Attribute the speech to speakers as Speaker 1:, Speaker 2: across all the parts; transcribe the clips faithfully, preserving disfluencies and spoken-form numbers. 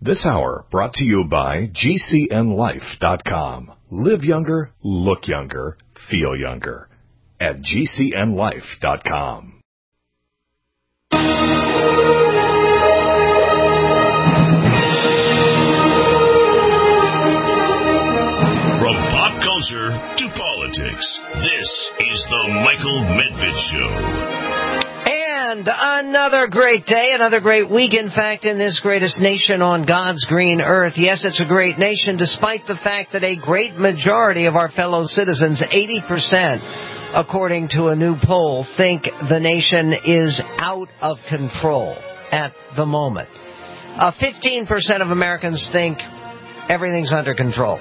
Speaker 1: This hour brought to you by G C N life dot com. Live younger, look younger, feel younger at G C N life dot com.
Speaker 2: From pop culture to politics, this is the Michael Medved Show.
Speaker 3: And another great day, another great week, in fact, in this greatest nation on God's green earth. Yes, it's a great nation, despite the fact that a great majority of our fellow citizens, eighty percent, according to a new poll, think the nation is out of control at the moment. Uh, fifteen percent of Americans think everything's under control.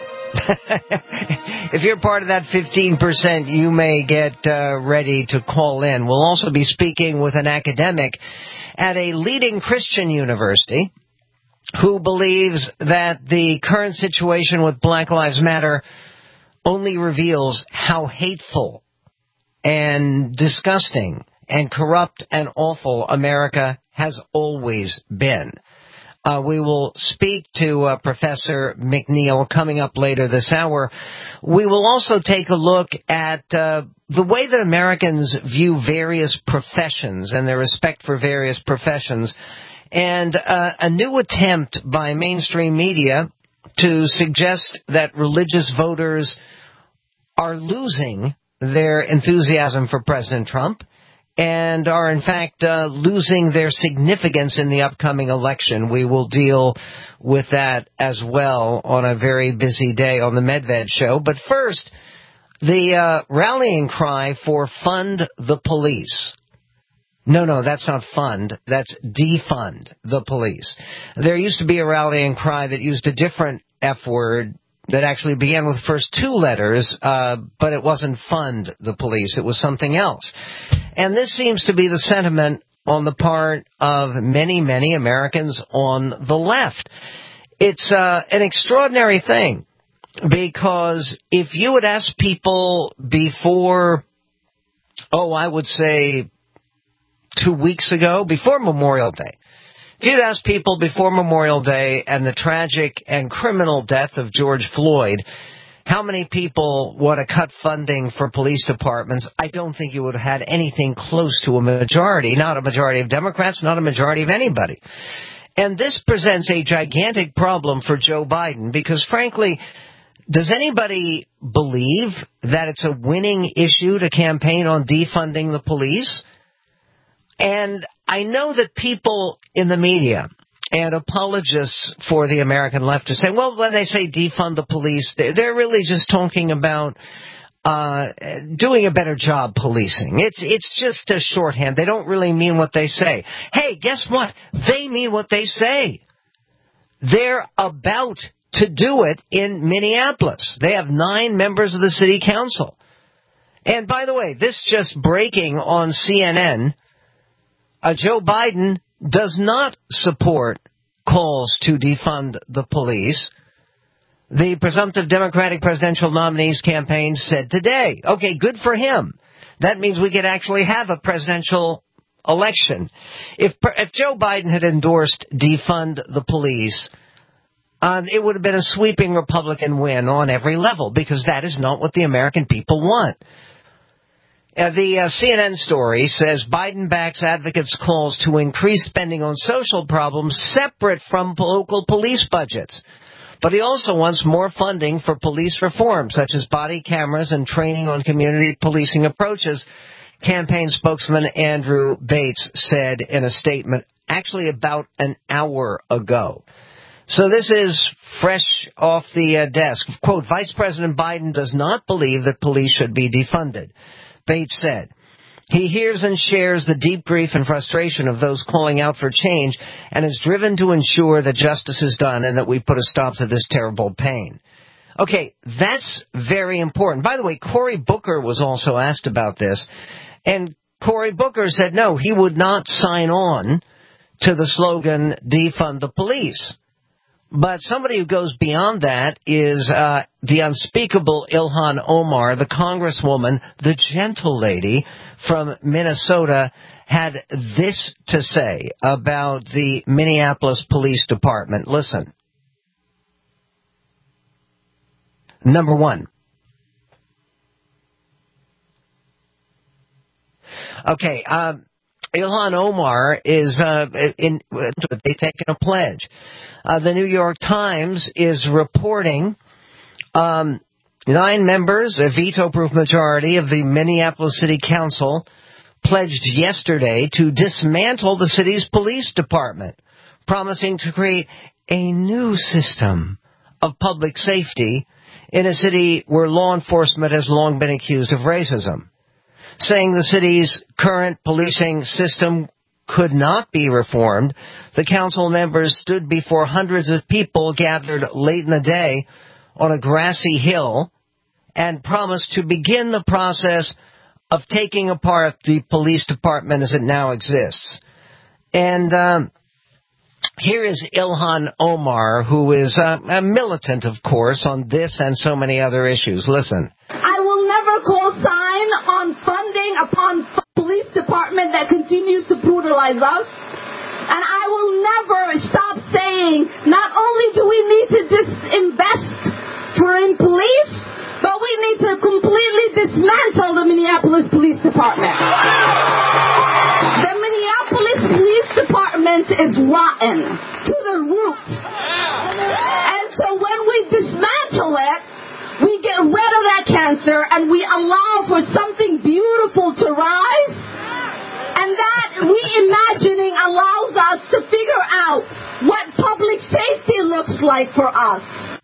Speaker 3: If you're part of that fifteen percent, you may get uh, ready to call in. We'll also be speaking with an academic at a leading Christian university who believes that the current situation with Black Lives Matter only reveals how hateful and disgusting and corrupt and awful America has always been. Uh, we will speak to uh, Professor McNeil coming up later this hour. We will also take a look at uh, the way that Americans view various professions and their respect for various professions, and uh, a new attempt by mainstream media to suggest that religious voters are losing their enthusiasm for President Trump and are, in fact, uh, losing their significance in the upcoming election. We will deal with that as well on a very busy day on the Medved Show. But first, the uh, rallying cry for fund the police. No, no, that's not fund. That's defund the police. There used to be a rallying cry that used a different F word that actually began with the first two letters, uh, but it wasn't fund the police. It was something else. And this seems to be the sentiment on the part of many, many Americans on the left. It's uh, an extraordinary thing, because if you had asked people before, oh, I would say two weeks ago, before Memorial Day, if you'd asked people before Memorial Day and the tragic and criminal death of George Floyd, how many people want to cut funding for police departments, I don't think you would have had anything close to a majority, not a majority of Democrats, not a majority of anybody. And this presents a gigantic problem for Joe Biden, because, frankly, does anybody believe that it's a winning issue to campaign on defunding the police? And I know that people in the media and apologists for the American left are saying, well, when they say defund the police, they're really just talking about uh doing a better job policing. It's it's just a shorthand. They don't really mean what they say. Hey, guess what? They mean what they say. They're about to do it in Minneapolis. They have nine members of the city council. And by the way, this just breaking on C N N, Uh, Joe Biden does not support calls to defund the police. The presumptive Democratic presidential nominee's campaign said today, okay, good for him. That means we could actually have a presidential election. If if Joe Biden had endorsed defund the police, uh, it would have been a sweeping Republican win on every level, because that is not what the American people want. Uh, the uh, C N N story says Biden backs advocates' calls to increase spending on social problems separate from local police budgets. But he also wants more funding for police reform, such as body cameras and training on community policing approaches, campaign spokesman Andrew Bates said in a statement actually about an hour ago. So this is fresh off the uh, desk. Quote, Vice President Biden does not believe that police should be defunded. Bates said he hears and shares the deep grief and frustration of those calling out for change and is driven to ensure that justice is done and that we put a stop to this terrible pain. Okay, that's very important. By the way, Cory Booker was also asked about this, and Cory Booker said no, he would not sign on to the slogan, defund the police. But somebody who goes beyond that is uh, the unspeakable Ilhan Omar, the congresswoman, the gentle lady from Minnesota, had this to say about the Minneapolis Police Department. Listen. Number one. Okay, uh, Ilhan Omar is, uh, in, they've taken a pledge. Uh, the New York Times is reporting, um, nine members, a veto-proof majority of the Minneapolis City Council pledged yesterday to dismantle the city's police department, promising to create a new system of public safety in a city where law enforcement has long been accused of racism. Saying the city's current policing system could not be reformed, the council members stood before hundreds of people gathered late in the day on a grassy hill and promised to begin the process of taking apart the police department as it now exists. And um, here is Ilhan Omar, who is uh, a militant, of course, on this and so many other issues. Listen.
Speaker 4: I will never co-sign on funding upon f- police department that continues to brutalize us. And I will never stop saying, not only do we need to disinvest for in police, but we need to completely dismantle the Minneapolis Police Department. The Minneapolis Police Department is rotten to the root. And so when we dismantle it, we get rid of that cancer and we allow for something beautiful to rise. And that reimagining allows us to figure out what public safety looks like for us.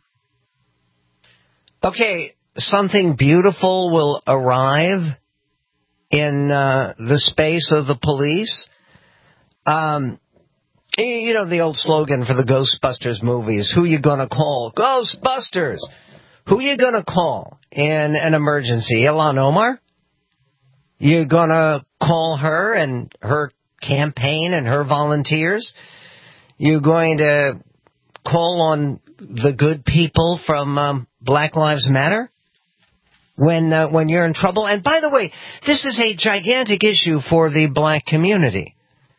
Speaker 3: Okay, something beautiful will arrive in uh, the space of the police. Um, you know the old slogan for the Ghostbusters movies, who you gonna call? Ghostbusters! Who you gonna call in an emergency? Ilhan Omar? You gonna call her and her campaign and her volunteers? You going to call on the good people from um, Black Lives Matter when uh, when you're in trouble? And by the way, this is a gigantic issue for the black community.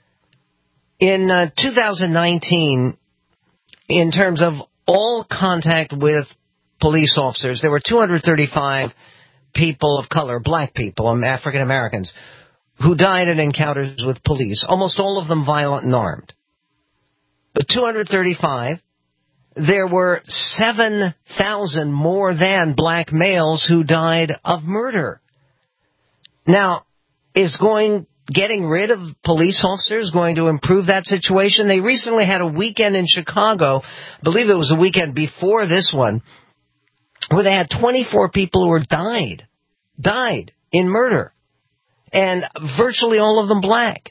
Speaker 3: In uh, two thousand nineteen, in terms of all contact with police officers, there were two hundred thirty-five people of color, black people, African Americans, who died in encounters with police, almost all of them violent and armed. But two hundred thirty-five, there were seven thousand more than black males who died of murder. Now, is going getting rid of police officers going to improve that situation? They recently had a weekend in Chicago, I believe it was a weekend before this one, where they had twenty-four people who were died, died in murder, and virtually all of them black.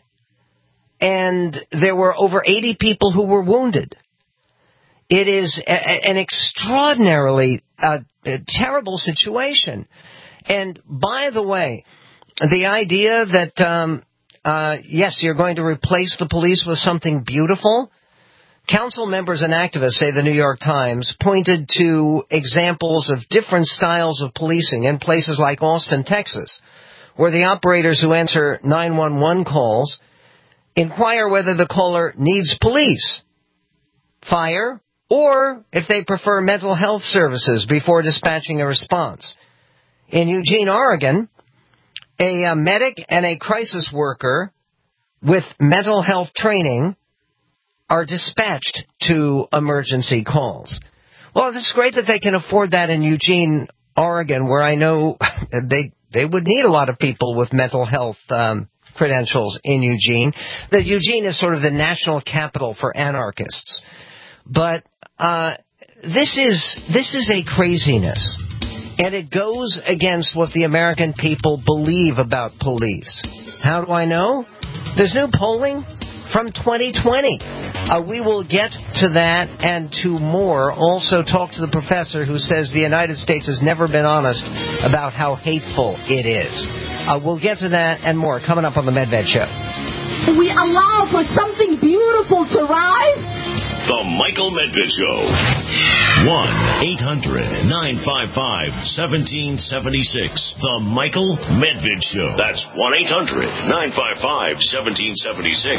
Speaker 3: And there were over eighty people who were wounded. It is a, an extraordinarily uh, a terrible situation. And by the way, the idea that, um, uh, yes, you're going to replace the police with something beautiful. Council members and activists, say the New York Times, pointed to examples of different styles of policing in places like Austin, Texas, where the operators who answer nine one one calls inquire whether the caller needs police, fire, or if they prefer mental health services before dispatching a response. In Eugene, Oregon, a, a medic and a crisis worker with mental health training are dispatched to emergency calls. Well, it's great that they can afford that in Eugene, Oregon, where I know they they would need a lot of people with mental health um, credentials in Eugene. That Eugene is sort of the national capital for anarchists. But uh, this is this is a craziness, and it goes against what the American people believe about police. How do I know? There's new polling from twenty twenty. Uh, we will get to that and to more. Also talk to the professor who says the United States has never been honest about how hateful it is. Uh, we'll get to that and more coming up on the Medved Show.
Speaker 4: We allow for something beautiful to rise.
Speaker 2: The Michael Medved Show. one eight hundred nine five five one seven seven six. The Michael Medved Show. That's one eight hundred nine five five one seven seven six.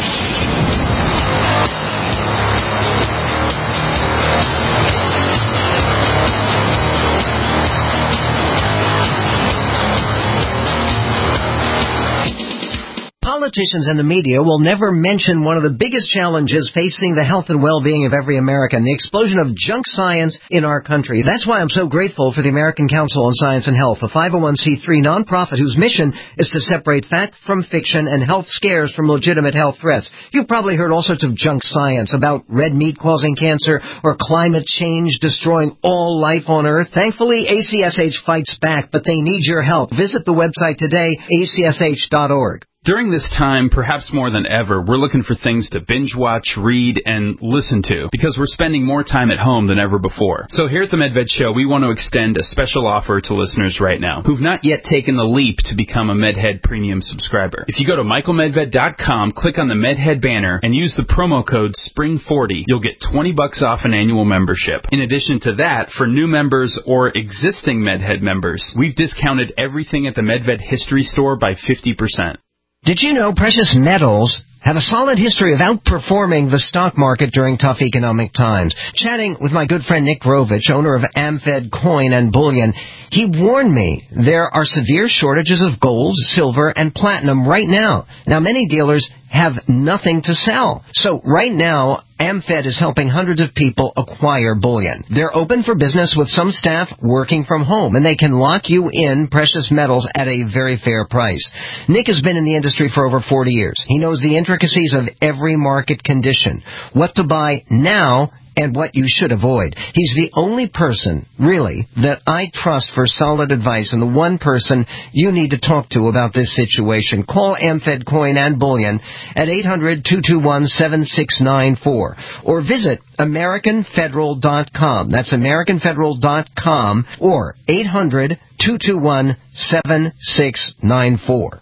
Speaker 3: Politicians and the media will never mention one of the biggest challenges facing the health and well-being of every American, the explosion of junk science in our country. That's why I'm so grateful for the American Council on Science and Health, a five oh one c three nonprofit whose mission is to separate fact from fiction and health scares from legitimate health threats. You've probably heard all sorts of junk science about red meat causing cancer or climate change destroying all life on Earth. Thankfully, A C S H fights back, but they need your help. Visit the website today, A C S H dot org.
Speaker 5: During this time, perhaps more than ever, we're looking for things to binge watch, read, and listen to, because we're spending more time at home than ever before. So here at the Medved Show, we want to extend a special offer to listeners right now who've not yet taken the leap to become a MedHead Premium subscriber. If you go to michael medved dot com, click on the MedHead banner, and use the promo code spring forty, you'll get twenty bucks off an annual membership. In addition to that, for new members or existing MedHead members, we've discounted everything at the Medved History Store by fifty percent.
Speaker 3: Did you know precious metals have a solid history of outperforming the stock market during tough economic times? Chatting with my good friend Nick Grovich, owner of AmFed Coin and Bullion, he warned me there are severe shortages of gold, silver, and platinum right now. Now, many dealers have nothing to sell. So right now, AmFed is helping hundreds of people acquire bullion. They're open for business with some staff working from home, and they can lock you in precious metals at a very fair price. Nick has been in the industry for over forty years. He knows the intricacies of every market condition, what to buy now, and what you should avoid. He's the only person, really, that I trust for solid advice, and the one person you need to talk to about this situation. Call AmFed Coin and Bullion at eight hundred two two one seven six nine four or visit american federal dot com. That's american federal dot com or eight hundred two two one seven six nine four.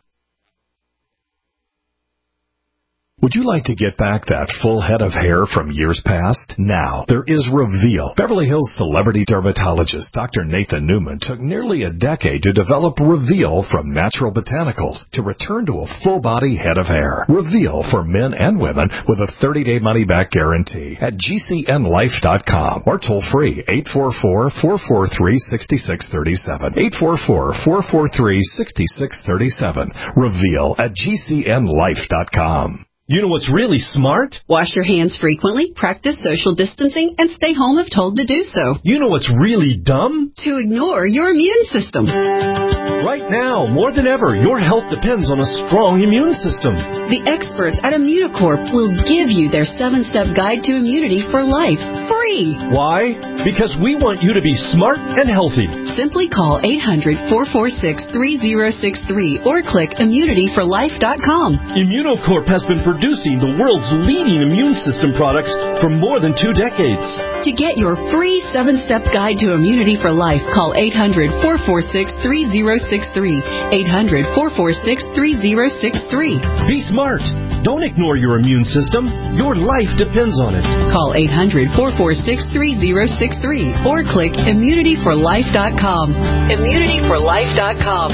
Speaker 1: Would you like to get back that full head of hair from years past? Now, there is Reveal. Beverly Hills celebrity dermatologist Doctor Nathan Newman took nearly a decade to develop Reveal from natural botanicals to return to a full-body head of hair. Reveal for men and women with a thirty-day money-back guarantee at G C N life dot com or toll-free eight four four, four four three, six six three seven. eight four four, four four three, six six three seven. Reveal at G C N life dot com.
Speaker 6: You know what's really smart?
Speaker 7: Wash your hands frequently, practice social distancing, and stay home if told to do so.
Speaker 6: You know what's really dumb?
Speaker 7: To ignore your immune system.
Speaker 6: Right now, more than ever, your health depends on a strong immune system.
Speaker 7: The experts at Immunocorp will give you their seven-step guide to immunity for life, free.
Speaker 6: Why? Because we want you to be smart and healthy.
Speaker 7: Simply call eight hundred, four four six, three zero six three or click immunity for life dot com.
Speaker 6: Immunocorp has been producing the world's leading immune system products for more than two decades.
Speaker 7: To get your free seven-step guide to immunity for life, call eight hundred, four four six, three zero six three. eight hundred, four four six, three zero six three.
Speaker 6: Be smart. Don't ignore your immune system. Your life depends on it.
Speaker 7: Call eight hundred, four four six, three zero six three or click immunity for life dot com. immunity for life dot com.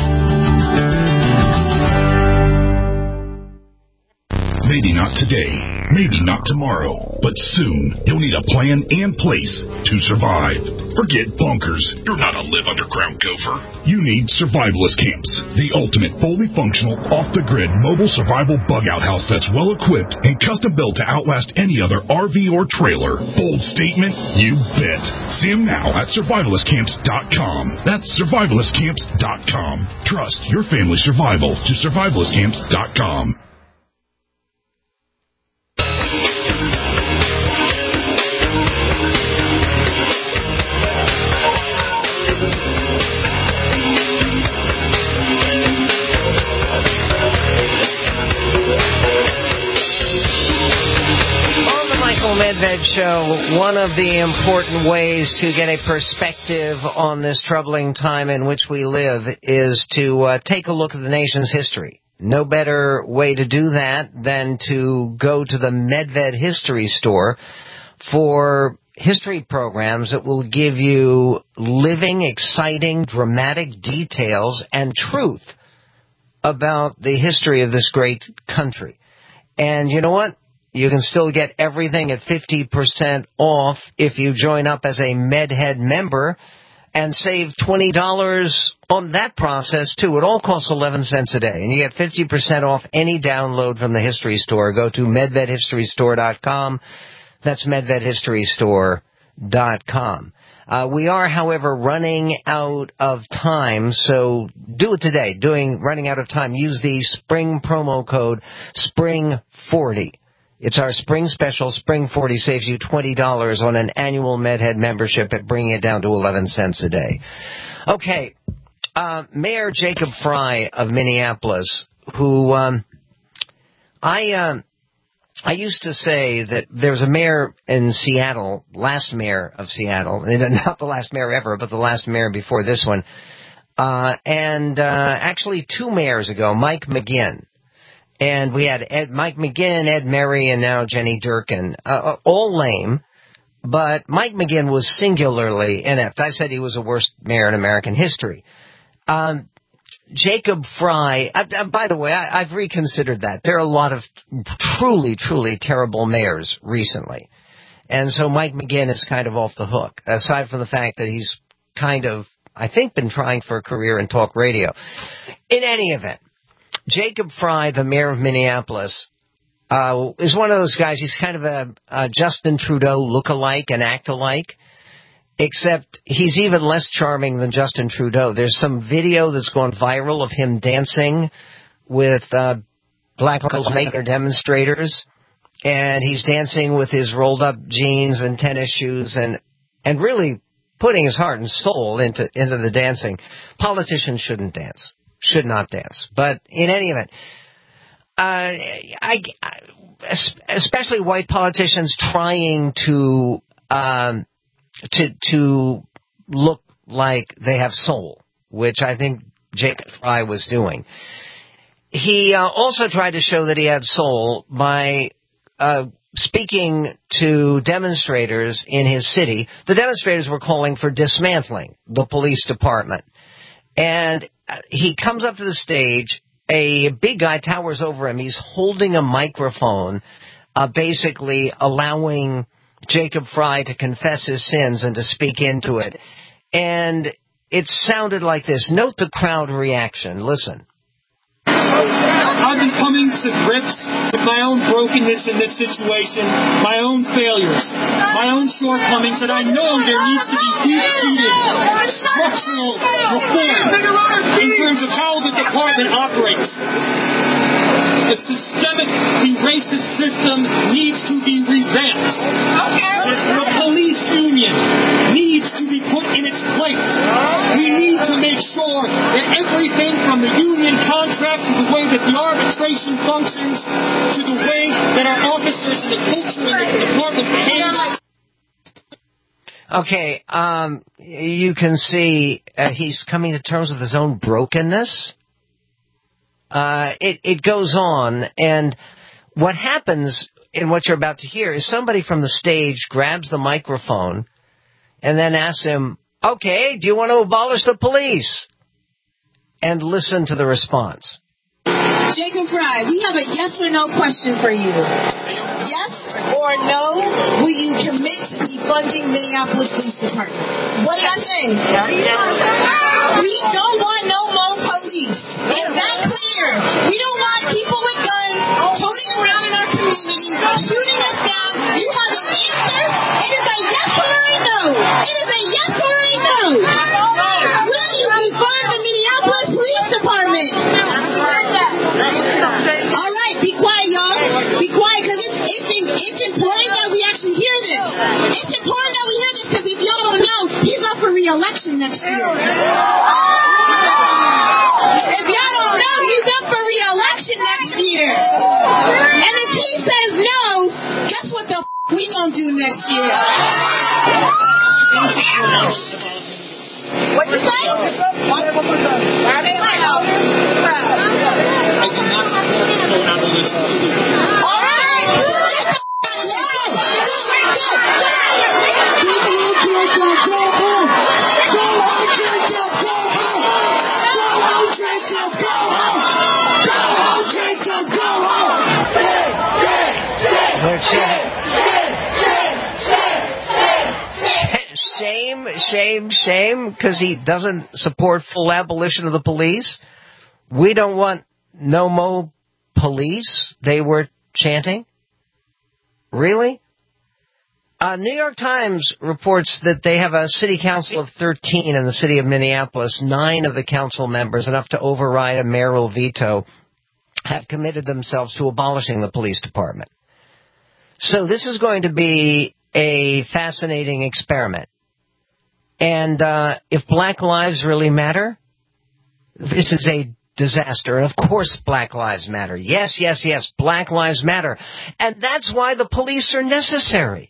Speaker 2: Maybe not today, maybe not tomorrow, but soon you'll need a plan and place to survive. Forget bunkers. You're not a live underground gopher. You need Survivalist Camps, the ultimate fully functional, off-the-grid mobile survival bug-out house that's well-equipped and custom-built to outlast any other R V or trailer. Bold statement? You bet. See them now at survivalist camps dot com. That's survivalist camps dot com. Trust your family's survival to survivalist camps dot com.
Speaker 3: Medved Show, one of the important ways to get a perspective on this troubling time in which we live is to uh, take a look at the nation's history. No better way to do that than to go to the Medved History Store, for history programs that will give you living, exciting, dramatic details and truth about the history of this great country. And you know what? You can still get everything at fifty percent off if you join up as a MedHead member and save twenty dollars on that process, too. It all costs eleven cents a day, and you get fifty percent off any download from the History Store. Go to medved history store dot com. That's medved history store dot com. Uh, we are, however, running out of time, so do it today. Doing running out of time, use the spring promo code spring forty. It's our spring special. Spring forty saves you twenty dollars on an annual MedHead membership at bringing it down to eleven cents a day. Okay, uh, Mayor Jacob Frey of Minneapolis, who um, I um, I used to say that there's a mayor in Seattle, last mayor of Seattle, not the last mayor ever, but the last mayor before this one, uh, and uh, actually two mayors ago, Mike McGinn. And we had Ed, Mike McGinn, Ed Merry, and now Jenny Durkin. Uh, all lame, but Mike McGinn was singularly inept. I said he was the worst mayor in American history. Um, Jacob Frey, uh, uh, by the way, I, I've reconsidered that. There are a lot of truly, truly terrible mayors recently. And so Mike McGinn is kind of off the hook, aside from the fact that he's kind of, I think, been trying for a career in talk radio. In any event, Jacob Frey, the mayor of Minneapolis, uh, is one of those guys. He's kind of a, a Justin Trudeau look-alike and act-alike, except he's even less charming than Justin Trudeau. There's some video that's gone viral of him dancing with uh, Black Lives Matter demonstrators, and he's dancing with his rolled-up jeans and tennis shoes and and really putting his heart and soul into into the dancing. Politicians shouldn't dance. Should not dance. But in any event, uh, I, I, especially white politicians trying to, um, to, to look like they have soul, which I think Jacob Frey was doing. He uh, also tried to show that he had soul by, uh, speaking to demonstrators in his city. The demonstrators were calling for dismantling the police department. And he comes up to the stage. A big guy towers over him. He's holding a microphone, uh, basically allowing Jacob Frey to confess his sins and to speak into it. And it sounded like this. Note the crowd reaction. Listen.
Speaker 8: I've been coming to grips with my own brokenness in this situation, my own failures, my own shortcomings, and I know there needs to be deep-seated structural reform in terms of how the department operates. The systemically racist system needs to be revamped. The police union needs to be put in its place. We need to make sure that everything from the union contract to the way that the arbitration functions to the way that our officers and the culture in the department behave.
Speaker 3: Okay, um, you can see uh, he's coming to terms with his own brokenness. Uh, it, it goes on, and what happens in what you're about to hear is somebody from the stage grabs the microphone and then asks him, okay, do you want to abolish the police? And listen to the response.
Speaker 4: Jacob Frey, we have a yes or no question for you. Yes or no, will you commit to defunding Minneapolis Police Department? What did I say? We don't want no more police. Is that clear? We don't want people with guns toting around in our community, shooting us down. You have an answer? It is a yes or a no. It is a yes or a no. Will you defund the Minneapolis Police Department? All right, be quiet, y'all. Be quiet, because it's, it's, it's important that we actually hear this. It's important that we hear this, because if y'all don't know, he's up for re-election next year. If y'all don't know, he's up for re-election next year. And if he says no, guess what the f*** we gonna do next year? What you say? What? Are they like, oh, I do not support the phone abolition. All right.
Speaker 3: shame, shame, because he doesn't support full abolition of the police. We don't want no more police, they were chanting. Really? Uh, New York Times reports that they have a city council of thirteen in the city of Minneapolis. Nine of the council members, enough to override a mayoral veto, have committed themselves to abolishing the police department. So this is going to be a fascinating experiment. And uh, if Black Lives really matter, this is a disaster. And of course Black Lives Matter. Yes, yes, yes, Black Lives Matter. And that's why the police are necessary.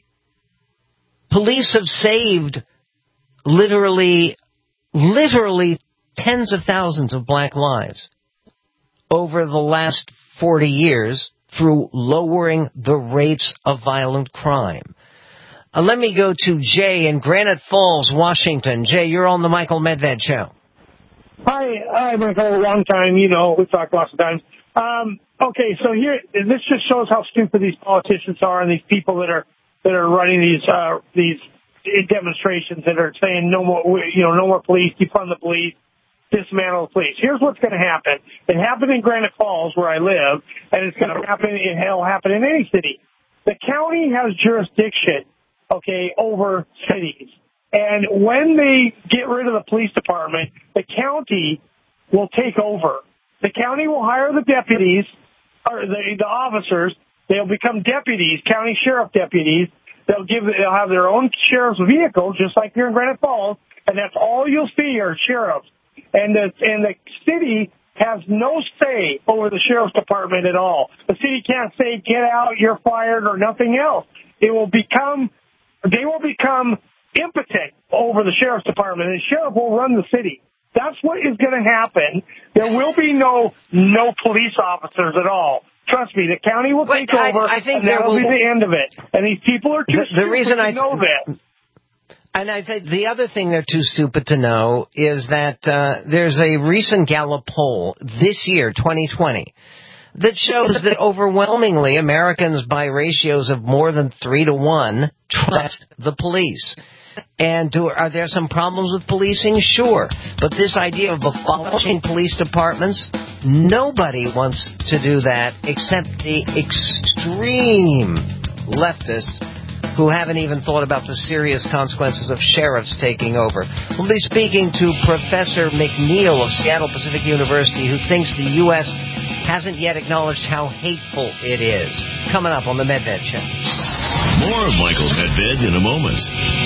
Speaker 3: Police have saved literally, literally tens of thousands of black lives over the last forty years through lowering the rates of violent crime. Uh, let me go to Jay in Granite Falls, Washington. Jay, you're on the Michael Medved Show.
Speaker 9: Hi, hi, Michael. Long time, you know, we've talked lots of times. Um, okay, so here, this just shows how stupid these politicians are and these people that are that are running these uh, these demonstrations that are saying no more, you know, no more police, defund the police, dismantle the police. Here's what's going to happen. It happened in Granite Falls, where I live, and it's going to happen. It'll happen in any city. The county has jurisdiction, okay, over cities. And when they get rid of the police department, the county will take over. The county will hire the deputies, or the, the officers. They'll become deputies, county sheriff deputies. They'll give, they'll have their own sheriff's vehicle, just like here in Granite Falls, and that's all you'll see are sheriffs. And the, and the city has no say over the sheriff's department at all. The city can't say, get out, you're fired, or nothing else. It will become, they will become impotent over the sheriff's department, and the sheriff will run the city. That's what is going to happen. There will be no no police officers at all. Trust me, the county will take
Speaker 3: Wait,
Speaker 9: over,
Speaker 3: I, I think
Speaker 9: and that will be the end of it. And these people are too
Speaker 3: the,
Speaker 9: stupid
Speaker 3: the reason
Speaker 9: to
Speaker 3: I,
Speaker 9: know that.
Speaker 3: And I think the other thing they're too stupid to know is that uh, there's a recent Gallup poll this year, twenty twenty, that shows that overwhelmingly Americans by ratios of more than three to one trust the police. And do, are there some problems with policing? Sure. But this idea of abolishing police departments, nobody wants to do that except the extreme leftists who haven't even thought about the serious consequences of sheriffs taking over. We'll be speaking to Professor McNeil of Seattle Pacific University, who thinks the U S hasn't yet acknowledged how hateful it is. Coming up on the Medved Show.
Speaker 10: More of Michael Medved in a moment.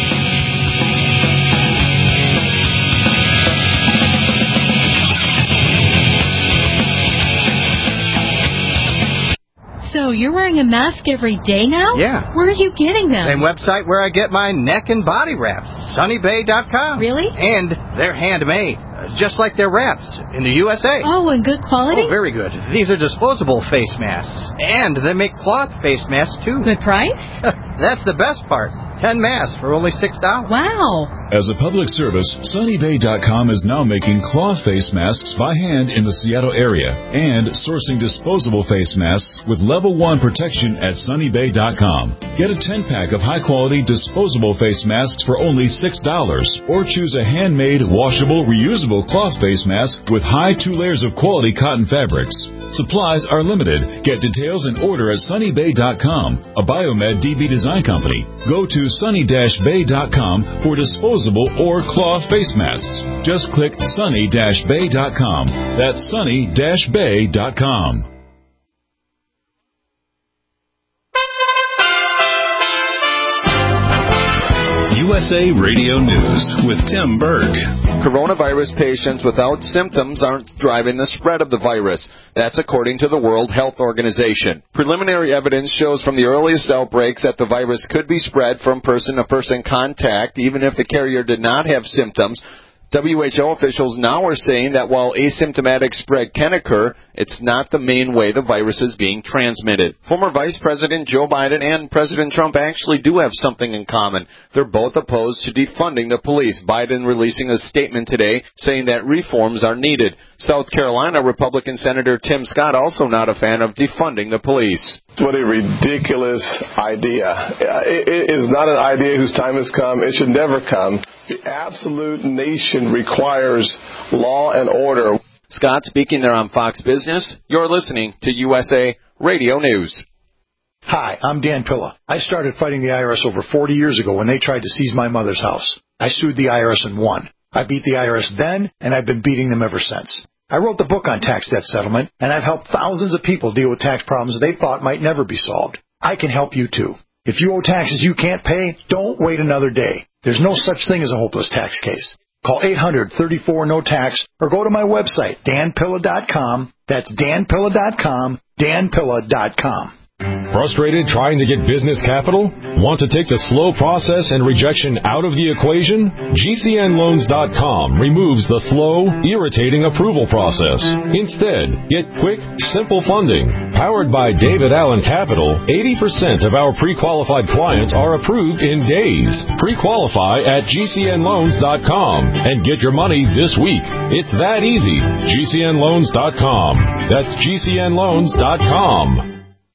Speaker 11: So you're wearing a mask every day now?
Speaker 12: Yeah.
Speaker 11: Where are you getting them?
Speaker 12: Same website where I get my neck and body wraps, sunny bay dot com.
Speaker 11: Really?
Speaker 12: And they're handmade, uh, just like their wraps in the U S A.
Speaker 11: Oh, and good quality?
Speaker 12: Oh, very good. These are disposable face masks. And they make cloth face masks, too.
Speaker 11: Good price?
Speaker 12: That's the best part. Ten masks for only six dollars.
Speaker 11: Wow.
Speaker 13: As a public service, sunny bay dot com is now making cloth face masks by hand in the Seattle area and sourcing disposable face masks with level one protection at sunny bay dot com. Get a ten-pack of high-quality disposable face masks for only six dollars, or choose a handmade, washable, reusable cloth face mask with high two layers of quality cotton fabrics. Supplies are limited. Get details and order at sunny bay dot com, a Biomed D B design company. Go to sunny bay dot com for disposable or cloth face masks. Just click sunny bay dot com. That's sunny bay dot com.
Speaker 1: U S A Radio News with Tim Berg.
Speaker 14: Coronavirus patients without symptoms aren't driving the spread of the virus. That's according to the World Health Organization. Preliminary evidence shows from the earliest outbreaks that the virus could be spread from person-to-person contact, even if the carrier did not have symptoms. W H O officials now are saying that while asymptomatic spread can occur, it's not the main way the virus is being transmitted. Former Vice President Joe Biden and President Trump actually do have something in common. They're both opposed to defunding the police. Biden releasing a statement today saying that reforms are needed. South Carolina Republican Senator Tim Scott also not a fan of defunding the police.
Speaker 15: What a ridiculous idea. It is not an idea whose time has come. It should never come. The absolute nation requires law and order.
Speaker 14: Scott speaking there on Fox Business. You're listening to U S A Radio News.
Speaker 16: Hi, I'm Dan Pilla. I started fighting the I R S over forty years ago when they tried to seize my mother's house. I sued the I R S and won. I beat the I R S then, and I've been beating them ever since. I wrote the book on tax debt settlement, and I've helped thousands of people deal with tax problems they thought might never be solved. I can help you, too. If you owe taxes you can't pay, don't wait another day. There's no such thing as a hopeless tax case. Call eight hundred, thirty-four, no tax or go to my website, dan pilla dot com. That's dan pilla dot com, dan pilla dot com.
Speaker 17: Frustrated trying to get business capital? Want to take the slow process and rejection out of the equation? G C N loans dot com removes the slow, irritating approval process. Instead, get quick, simple funding. Powered by David Allen Capital, eighty percent of our pre-qualified clients are approved in days. Pre-qualify at G C N loans dot com and get your money this week. It's that easy. G C N loans dot com. That's G C N loans dot com.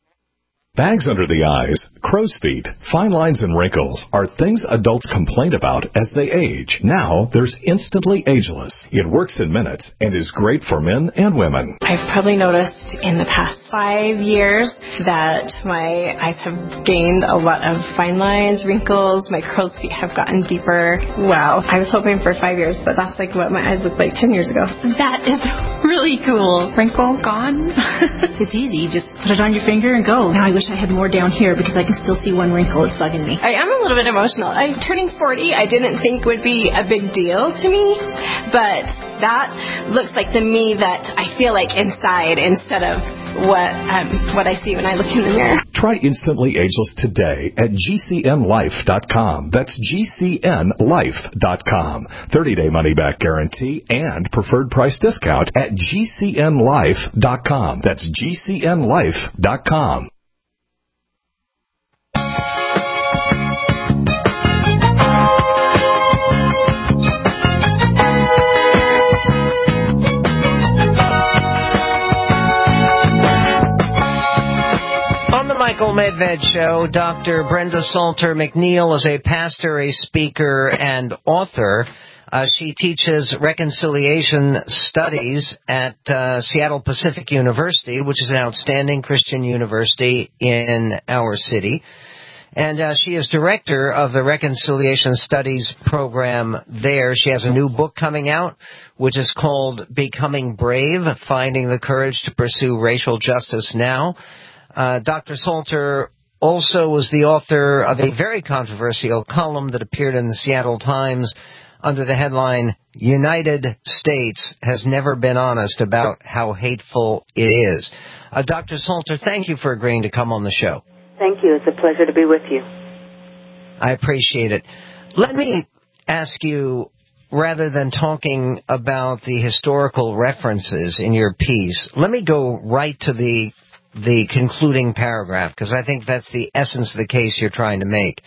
Speaker 1: Bags under the eyes, crow's feet, fine lines, and wrinkles are things adults complain about as they age. Now, there's Instantly Ageless. It works in minutes and is great for men and women.
Speaker 18: I've probably noticed in the past five years that my eyes have gained a lot of fine lines, wrinkles, my crow's feet have gotten deeper. Wow. I was hoping for five years, but that's like what my eyes looked like ten years ago.
Speaker 11: That is really cool. Wrinkle gone? It's easy. You just put it on your finger and go. Now I wish I had more down here because I can still see one wrinkle. It's bugging me.
Speaker 18: I am a little bit emotional. I'm turning forty. I didn't think would be a big deal to me, but that looks like the me that I feel like inside instead of what um, what I see when I look in the mirror.
Speaker 1: Try Instantly Ageless today at G C N life dot com. That's G C N life dot com. thirty-day money-back guarantee and preferred price discount at G C N life dot com. That's G C N life dot com.
Speaker 3: Michael Medved Show. Doctor Brenda Salter McNeil is a pastor, a speaker, and author. Uh, she teaches reconciliation studies at uh, Seattle Pacific University, which is an outstanding Christian university in our city. And uh, she is director of the Reconciliation Studies program there. She has a new book coming out, which is called Becoming Brave, Finding the Courage to Pursue Racial Justice Now. Uh, Doctor Salter also was the author of a very controversial column that appeared in the Seattle Times under the headline, United States has never been honest about how hateful it is. Uh, Doctor Salter, thank you for agreeing to come on the show.
Speaker 19: Thank you. It's a pleasure to be with you.
Speaker 3: I appreciate it. Let me ask you, rather than talking about the historical references in your piece, let me go right to the the concluding paragraph, because I think that's the essence of the case you're trying to make.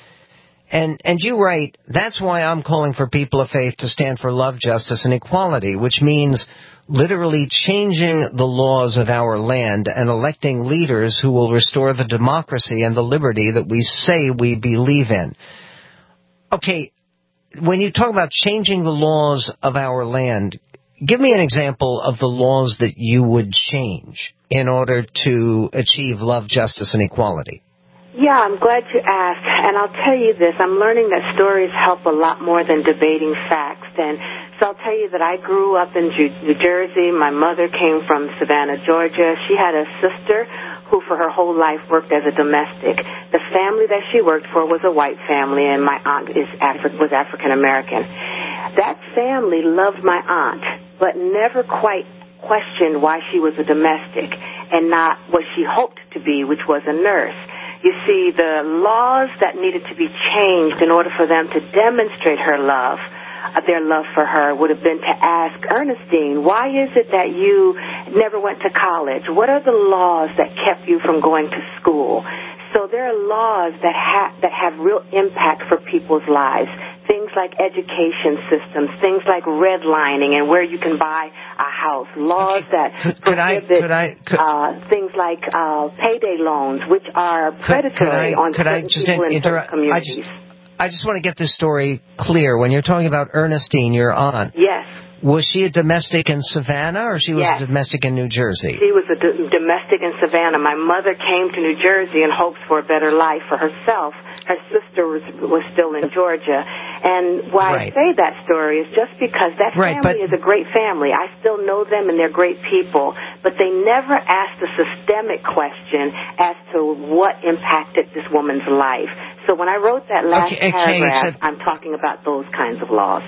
Speaker 3: And and you write, that's why I'm calling for people of faith to stand for love, justice, and equality, which means literally changing the laws of our land and electing leaders who will restore the democracy and the liberty that we say we believe in. Okay, when you talk about changing the laws of our land, give me an example of the laws that you would change in order to achieve love, justice, and equality.
Speaker 19: Yeah, I'm glad you asked, and I'll tell you this, I'm learning that stories help a lot more than debating facts, and so I'll tell you that I grew up in New Jersey. My mother came from Savannah, Georgia. She had a sister who for her whole life worked as a domestic. The family that she worked for was a white family, and my aunt is Afri- was African American. That family loved my aunt, but never quite questioned why she was a domestic and not what she hoped to be, which was a nurse. You see, the laws that needed to be changed in order for them to demonstrate her love, uh, their love for her, would have been to ask Ernestine, why is it that you never went to college? What are the laws that kept you from going to school? So there are laws that, ha- that have real impact for people's lives. Things like education systems, things like redlining and where you can buy a house, laws that
Speaker 3: could, could
Speaker 19: prohibit
Speaker 3: I, could I, could,
Speaker 19: uh, things like uh, payday loans, which are predatory
Speaker 3: could, could I,
Speaker 19: on
Speaker 3: could
Speaker 19: certain
Speaker 3: I just
Speaker 19: people in
Speaker 3: inter-
Speaker 19: certain communities.
Speaker 3: I just, I just want to get this story clear. When you're talking about Ernestine, your aunt.
Speaker 19: Yes.
Speaker 3: Was she a domestic in Savannah, or she was
Speaker 19: yes.
Speaker 3: a domestic in New Jersey?
Speaker 19: She was a d- domestic in Savannah. My mother came to New Jersey in hopes for a better life for herself. Her sister was, was still in Georgia. And why
Speaker 3: right.
Speaker 19: I say that story is just because that
Speaker 3: right,
Speaker 19: family
Speaker 3: but,
Speaker 19: is a great family. I still know them, and they're great people. But they never asked a systemic question as to what impacted this woman's life. So when I wrote that last
Speaker 3: okay,
Speaker 19: paragraph,
Speaker 3: okay,
Speaker 19: I'm talking about those kinds of laws.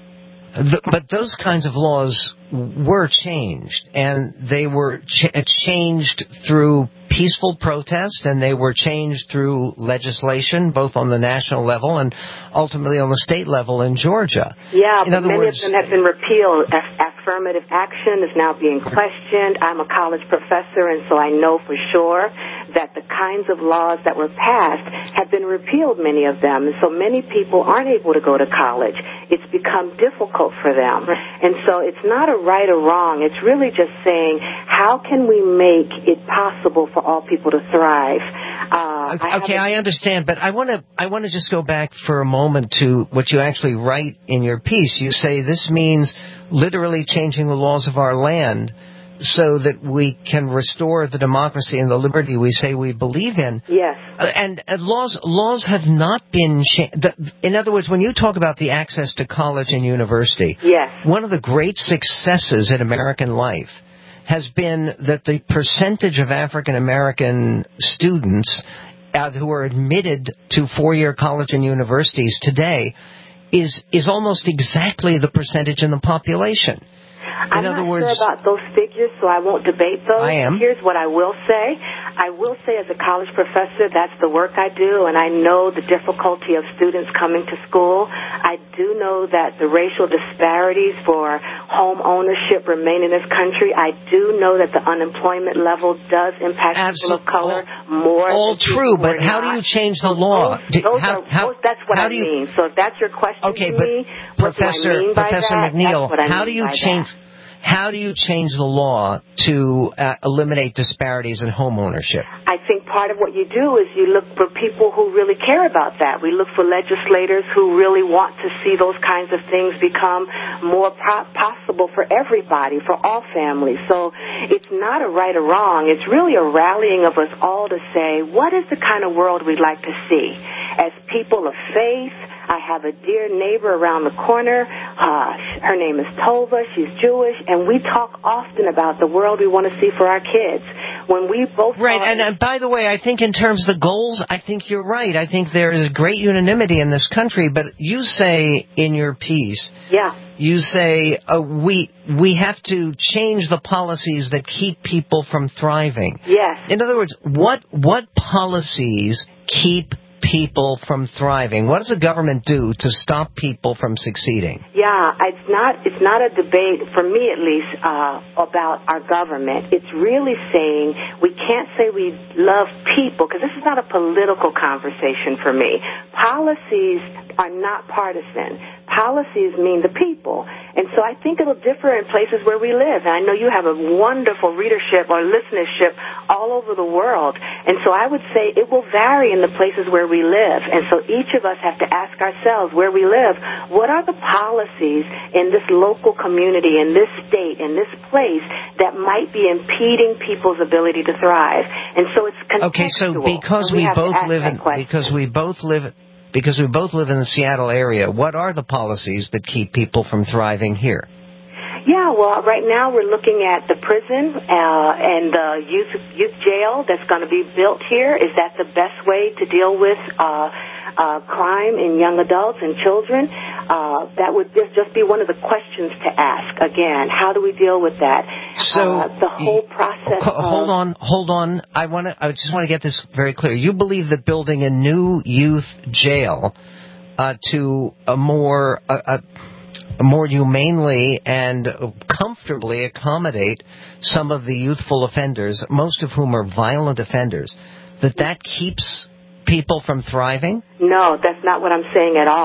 Speaker 3: The, but those kinds of laws were changed, and they were ch- changed through peaceful protest, and they were changed through legislation, both on the national level and ultimately on the state level in Georgia.
Speaker 19: Yeah,
Speaker 3: in
Speaker 19: but
Speaker 3: other
Speaker 19: many
Speaker 3: words,
Speaker 19: of them have been repealed. Aff- affirmative action is now being questioned. I'm a college professor, and so I know for sure that the kinds of laws that were passed have been repealed, many of them. And so many people aren't able to go to college. It's become difficult for them. And so it's not a right or wrong. It's really just saying, how can we make it possible for all people to thrive? Uh,
Speaker 3: okay,
Speaker 19: I,
Speaker 3: okay, I understand, but I want to I want to just go back for a moment to what you actually write in your piece. You say this means literally changing the laws of our land so that we can restore the democracy and the liberty we say we believe in.
Speaker 19: Yes.
Speaker 3: Uh, and, and laws laws have not been changed. In other words, when you talk about the access to college and university,
Speaker 19: yes.
Speaker 3: one of the great successes in American life has been that the percentage of African American students uh, who are admitted to four-year college and universities today is is almost exactly the percentage in the population. In
Speaker 19: I'm
Speaker 3: other
Speaker 19: not
Speaker 3: words,
Speaker 19: sure about those figures, so I won't debate those.
Speaker 3: I am.
Speaker 19: Here's what I will say. I will say as a college professor, that's the work I do, and I know the difficulty of students coming to school. I do know that the racial disparities for home ownership remain in this country. I do know that the unemployment level does impact people of color more.
Speaker 3: All true, but how do you change the law?
Speaker 19: Those, those
Speaker 3: how,
Speaker 19: are,
Speaker 3: how,
Speaker 19: those, that's what
Speaker 3: how
Speaker 19: I
Speaker 3: do you,
Speaker 19: mean. So if that's your question
Speaker 3: okay,
Speaker 19: to
Speaker 3: but
Speaker 19: me,
Speaker 3: Professor,
Speaker 19: what do I mean by
Speaker 3: Professor
Speaker 19: that?
Speaker 3: McNeil,
Speaker 19: That's what I
Speaker 3: how
Speaker 19: mean
Speaker 3: do you
Speaker 19: by
Speaker 3: change?
Speaker 19: That.
Speaker 3: How do you change the law to uh, eliminate disparities in home ownership?
Speaker 19: I think part of what you do is you look for people who really care about that. We look for legislators who really want to see those kinds of things become more po- possible for everybody, for all families. So it's not a right or wrong. It's really a rallying of us all to say, what is the kind of world we'd like to see? As people of faith, I have a dear neighbor around the corner. Uh, her name is Tova. She's Jewish, and we talk often about the world we want to see for our kids. When we both
Speaker 3: right, and, and by the way, I think in terms of the goals, I think you're right. I think there is great unanimity in this country. But you say in your piece,
Speaker 19: yeah,
Speaker 3: you say uh, we we have to change the policies that keep people from thriving.
Speaker 19: Yes.
Speaker 3: In other words, what what policies keep people from thriving? What does the government do to stop people from succeeding?
Speaker 19: Yeah, it's not it's not a debate, for me at least, uh, about our government. It's really saying we can't say we love people, because this is not a political conversation for me. Policies are not partisan. Policies mean the people. And so I think it'll differ in places where we live. And I know you have a wonderful readership or listenership all over the world. And so I would say it will vary in the places where we live. And so each of us have to ask ourselves where we live, what are the policies in this local community, in this state, in this place that might be impeding people's ability to thrive? And so it's contextual.
Speaker 3: Okay, so because we, we both live in because we both live Because we both live in the Seattle area, what are the policies that keep people from thriving here?
Speaker 19: Yeah, well, right now we're looking at the prison uh, and the youth youth jail that's going to be built here. Is that the best way to deal with uh, uh, crime in young adults and children? Uh, that would just, just be one of the questions to ask. Again, how do we deal with that?
Speaker 3: So
Speaker 19: uh, the whole process.
Speaker 3: Hold
Speaker 19: of,
Speaker 3: on, hold on. I want to. I just want to get this very clear. You believe that building a new youth jail uh, to a more a, a, a more humanely and comfortably accommodate some of the youthful offenders, most of whom are violent offenders, that that keeps people from thriving?
Speaker 19: No, that's not what I'm saying at all.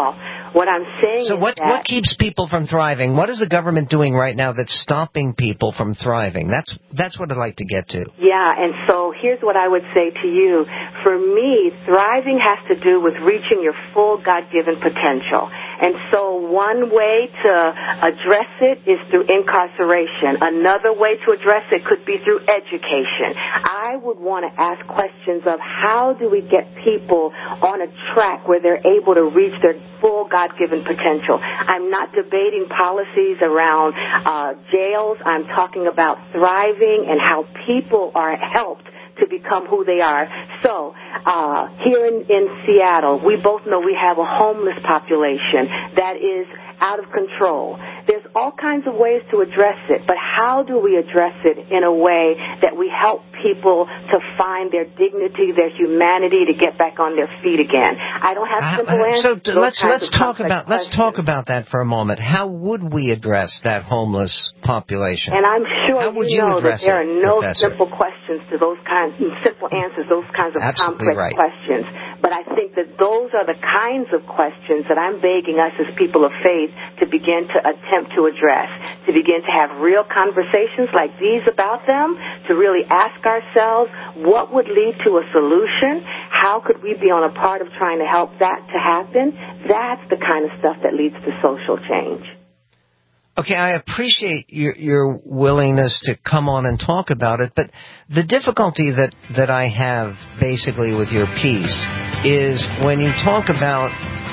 Speaker 19: What I'm saying
Speaker 3: so
Speaker 19: is
Speaker 3: what,
Speaker 19: that...
Speaker 3: what keeps people from thriving? What is the government doing right now that's stopping people from thriving? That's that's what I'd like to get to.
Speaker 19: Yeah, and so here's what I would say to you. For me, thriving has to do with reaching your full God-given potential. And so one way to address it is through incarceration. Another way to address it could be through education. I would want to ask questions of how do we get people on a track where they're able to reach their full God-given potential. I'm not debating policies around uh, jails. I'm talking about thriving and how people are helped to become who they are. So, uh, here in, in Seattle, we both know we have a homeless population that is out of control. There's all kinds of ways to address it, but how do we address it in a way that we help people to find their dignity, their humanity, to get back on their feet again? I don't have simple
Speaker 3: uh,
Speaker 19: answers.
Speaker 3: So let's let's talk about let's talk about that for a moment. How would we address that homeless population?
Speaker 19: And I'm sure
Speaker 3: How would
Speaker 19: you,
Speaker 3: you
Speaker 19: know
Speaker 3: address
Speaker 19: that there
Speaker 3: it,
Speaker 19: are no
Speaker 3: Professor?
Speaker 19: simple questions to those kinds, simple answers, those kinds of
Speaker 3: Absolutely
Speaker 19: complex
Speaker 3: right.
Speaker 19: questions. But I think that those are the kinds of questions that I'm begging us as people of faith to begin to attempt to address, to begin to have real conversations like these about them, to really ask ourselves what would lead to a solution, how could we be on a part of trying to help that to happen. That's the kind of stuff that leads to social change.
Speaker 3: Okay, I appreciate your, your willingness to come on and talk about it, but the difficulty that, that I have basically with your piece is when you talk about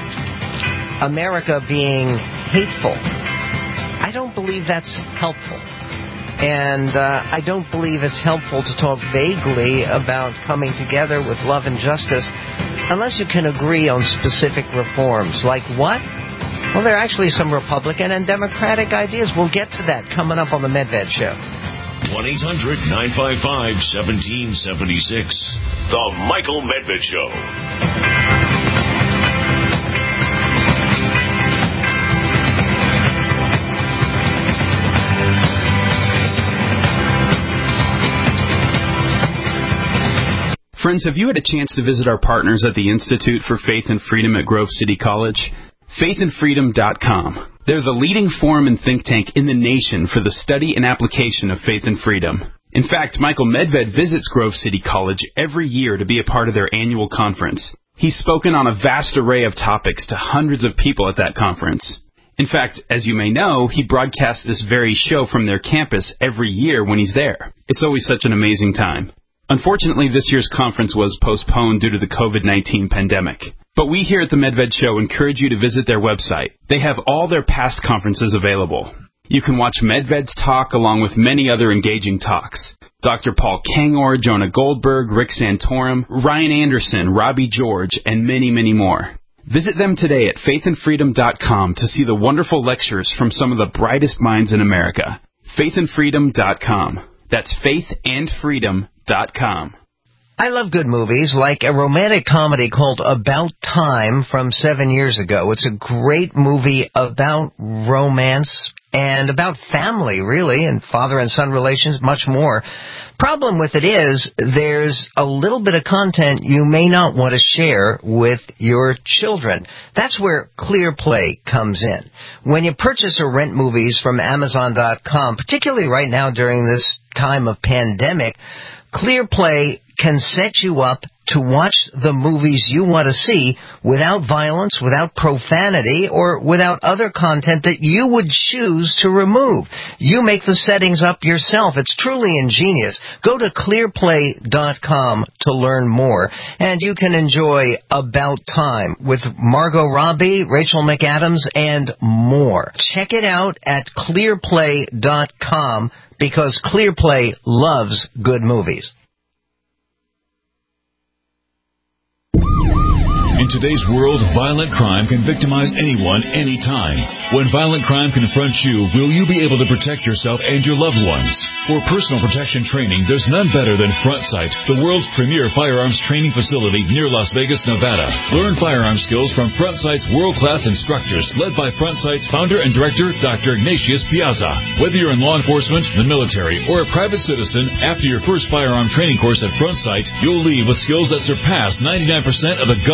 Speaker 3: America being hateful, I don't believe that's helpful. And uh, I don't believe it's helpful to talk vaguely about coming together with love and justice unless you can agree on specific reforms. Like what? Well, there are actually some Republican and Democratic ideas. We'll get to that coming up on the Medved Show.
Speaker 10: one eight hundred nine five five one seven seven six. The Michael Medved Show.
Speaker 5: Friends, have you had a chance to visit our partners at the Institute for Faith and Freedom at Grove City College? faith and freedom dot com. They're the leading forum and think tank in the nation for the study and application of faith and freedom. In fact, Michael Medved visits Grove City College every year to be a part of their annual conference. He's spoken on a vast array of topics to hundreds of people at that conference. In fact, as you may know, he broadcasts this very show from their campus every year when he's there. It's always such an amazing time. Unfortunately, this year's conference was postponed due to the COVID nineteen pandemic. But we here at the Medved Show encourage you to visit their website. They have all their past conferences available. You can watch Medved's talk along with many other engaging talks. Doctor Paul Kangor, Jonah Goldberg, Rick Santorum, Ryan Anderson, Robbie George, and many, many more. Visit them today at faith and freedom dot com to see the wonderful lectures from some of the brightest minds in America. faith and freedom dot com. That's faith and freedom dot com.
Speaker 3: I love good movies, like a romantic comedy called About Time from seven years ago. It's a great movie about romance and about family, really, and father and son relations, much more. Problem with it is there's a little bit of content you may not want to share with your children. That's where ClearPlay comes in. When you purchase or rent movies from Amazon dot com, particularly right now during this time of pandemic, ClearPlay can set you up to watch the movies you want to see without violence, without profanity, or without other content that you would choose to remove. You make the settings up yourself. It's truly ingenious. Go to clear play dot com to learn more. And you can enjoy About Time with Margot Robbie, Rachel McAdams, and more. Check it out at clear play dot com because ClearPlay loves good movies.
Speaker 13: In today's world, violent crime can victimize anyone, anytime. When violent crime confronts you, will you be able to protect yourself and your loved ones? For personal protection training, there's none better than FrontSight, the world's premier firearms training facility near Las Vegas, Nevada. Learn firearm skills from FrontSight's world-class instructors, led by FrontSight's founder and director, Doctor Ignatius Piazza. Whether you're in law enforcement, the military, or a private citizen, after your first firearm training course at FrontSight, you'll leave with skills that surpass ninety-nine percent of the gun-owning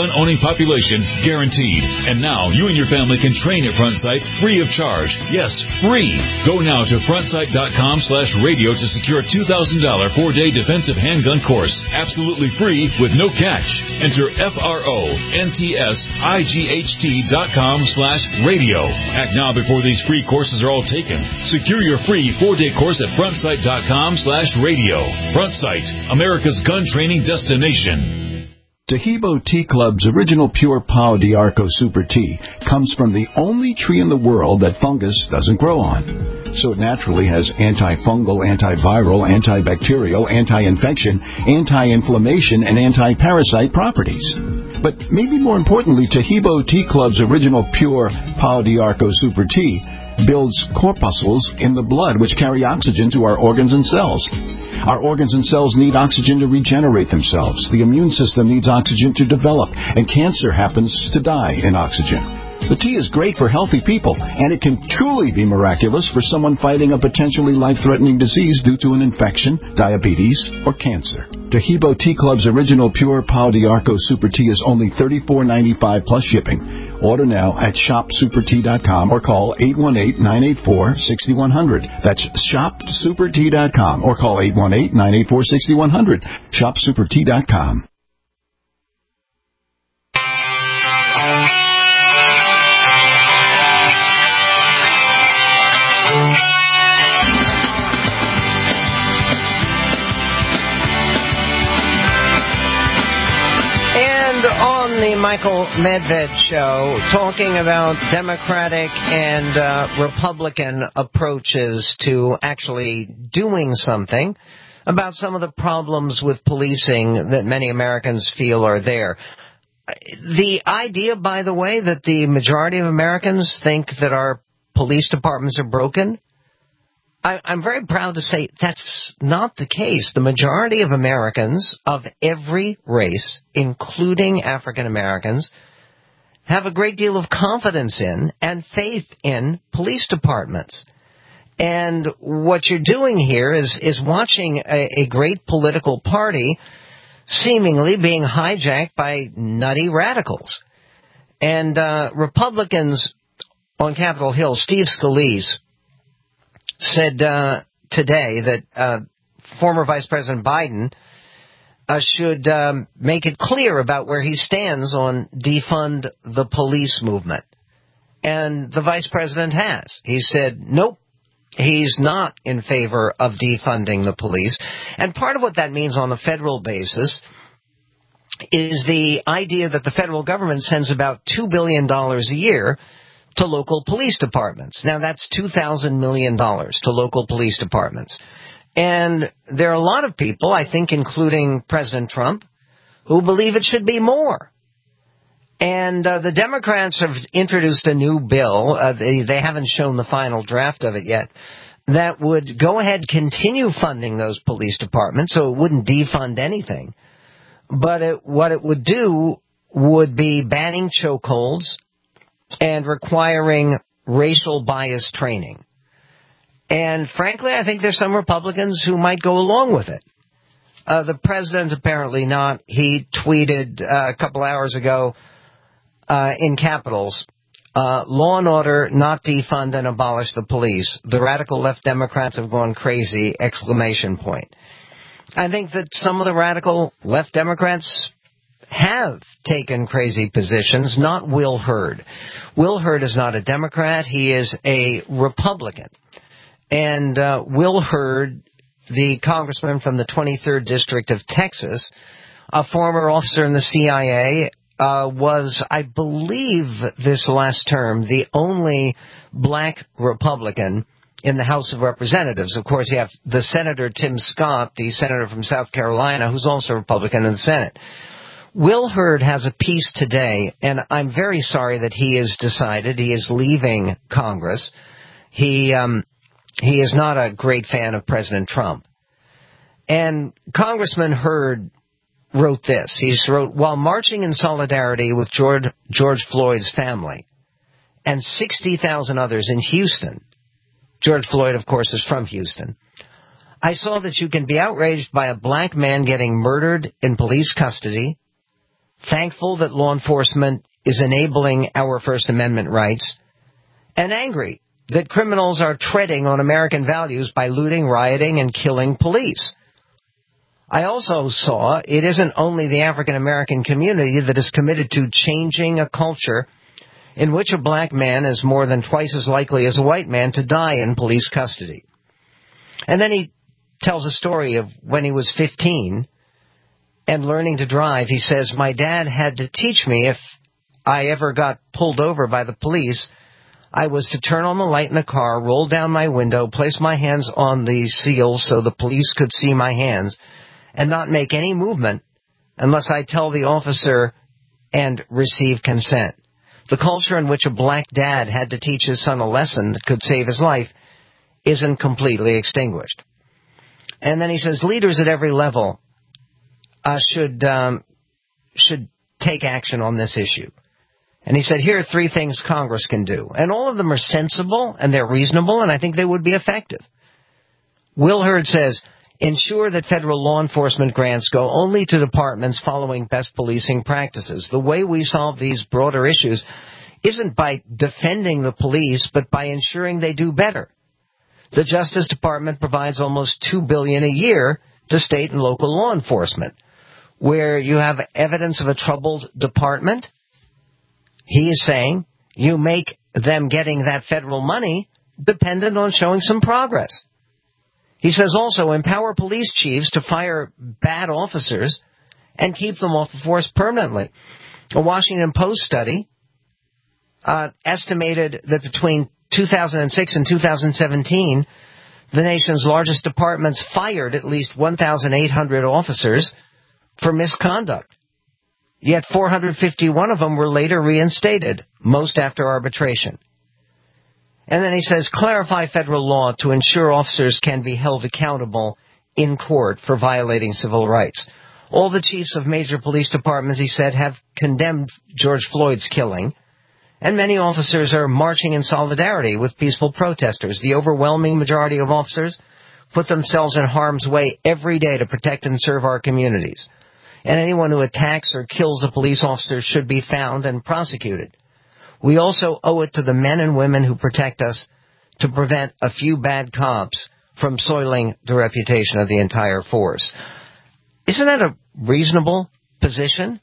Speaker 13: population guaranteed. And now you and your family can train at FrontSight free of charge. Yes, free. Go now to frontsight.com slash radio to secure a two thousand dollars four-day defensive handgun course. Absolutely free with no catch. Enter F R O N T S I G H T dot com slash radio. Act now before these free courses are all taken. Secure your free four-day course at frontsight.com slash radio. FrontSight, America's gun training destination.
Speaker 20: Tahibo Tea Club's original pure Pau d'Arco Super Tea comes from the only tree in the world that fungus doesn't grow on. So it naturally has antifungal, antiviral, antibacterial, anti-infection, anti-inflammation, and anti-parasite properties. But maybe more importantly, Tahibo Tea Club's original pure Pau d'Arco Super Tea builds corpuscles in the blood which carry oxygen to our organs and cells. Our organs and cells need oxygen to regenerate themselves. The immune system needs oxygen to develop, and cancer happens to die in oxygen. The tea is great for healthy people, and it can truly be miraculous for someone fighting a potentially life-threatening disease due to an infection, diabetes, or cancer. Tahibo Tea Club's original pure Pau d'Arco Super Tea is only thirty-four ninety-five plus shipping. Order now at shop super tea dot com or call eight one eight, nine eight four, six one zero zero. That's shop super tea dot com or call eight one eight, nine eight four, six one zero zero. shop super tea dot com.
Speaker 3: On the Michael Medved Show, talking about Democratic and uh, Republican approaches to actually doing something about some of the problems with policing that many Americans feel are there. The idea, by the way, that the majority of Americans think that our police departments are broken, I, I'm very proud to say that's not the case. The majority of Americans of every race, including African Americans, have a great deal of confidence in and faith in police departments. And what you're doing here is, is watching a, a great political party seemingly being hijacked by nutty radicals. And uh, Republicans on Capitol Hill, Steve Scalise, said uh, today that uh, former Vice President Biden uh, should um, make it clear about where he stands on defund the police movement. And the Vice President has. He said, nope, he's not in favor of defunding the police. And part of what that means on a federal basis is the idea that the federal government sends about two billion dollars a year to local police departments. Now, that's two thousand million dollars to local police departments. And there are a lot of people, I think including President Trump, who believe it should be more. And uh, the Democrats have introduced a new bill, uh, they, they haven't shown the final draft of it yet, that would go ahead continue funding those police departments, so it wouldn't defund anything. But it, what it would do would be banning chokeholds and requiring racial bias training. And frankly, I think there's some Republicans who might go along with it. Uh, the president apparently not. He tweeted uh, a couple hours ago uh, in capitals, uh, law and order, not defund and abolish the police. The radical left Democrats have gone crazy, exclamation point. I think that some of the radical left Democrats have taken crazy positions, not Will Hurd. Will Hurd is not a Democrat. He is a Republican. And uh, Will Hurd, the congressman from the twenty-third District of Texas, a former officer in the C I A, uh, was, I believe this last term, the only black Republican in the House of Representatives. Of course, you have the Senator Tim Scott, the senator from South Carolina, who's also a Republican in the Senate. Will Hurd has a piece today, and I'm very sorry that he has decided he is leaving Congress. He um, he is not a great fan of President Trump. And Congressman Hurd wrote this. He wrote, while marching in solidarity with George, George Floyd's family and sixty thousand others in Houston, George Floyd, of course, is from Houston, I saw that you can be outraged by a black man getting murdered in police custody, thankful that law enforcement is enabling our First Amendment rights, and angry that criminals are treading on American values by looting, rioting, and killing police. I also saw it isn't only the African American community that is committed to changing a culture in which a black man is more than twice as likely as a white man to die in police custody. And then he tells a story of when he was fifteen and learning to drive. He says, my dad had to teach me if I ever got pulled over by the police, I was to turn on the light in the car, roll down my window, place my hands on the seals so the police could see my hands, and not make any movement unless I tell the officer and receive consent. The culture in which a black dad had to teach his son a lesson that could save his life isn't completely extinguished. And then he says leaders at every level uh, should um, should take action on this issue. And he said, here are three things Congress can do. And all of them are sensible and they're reasonable, and I think they would be effective. Will Hurd says, ensure that federal law enforcement grants go only to departments following best policing practices. The way we solve these broader issues isn't by defending the police, but by ensuring they do better. The Justice Department provides almost two billion dollars a year to state and local law enforcement. Where you have evidence of a troubled department, he is saying you make them getting that federal money dependent on showing some progress. He says also empower police chiefs to fire bad officers and keep them off the force permanently. A Washington Post study uh, estimated that between two thousand six and two thousand seventeen, the nation's largest departments fired at least one thousand eight hundred officers for misconduct. Yet four hundred fifty-one of them were later reinstated, most after arbitration. And then he says, clarify federal law to ensure officers can be held accountable in court for violating civil rights. All the chiefs of major police departments, he said, have condemned George Floyd's killing, and many officers are marching in solidarity with peaceful protesters. The overwhelming majority of officers put themselves in harm's way every day to protect and serve our communities. And anyone who attacks or kills a police officer should be found and prosecuted. We also owe it to the men and women who protect us to prevent a few bad cops from soiling the reputation of the entire force. Isn't that a reasonable position?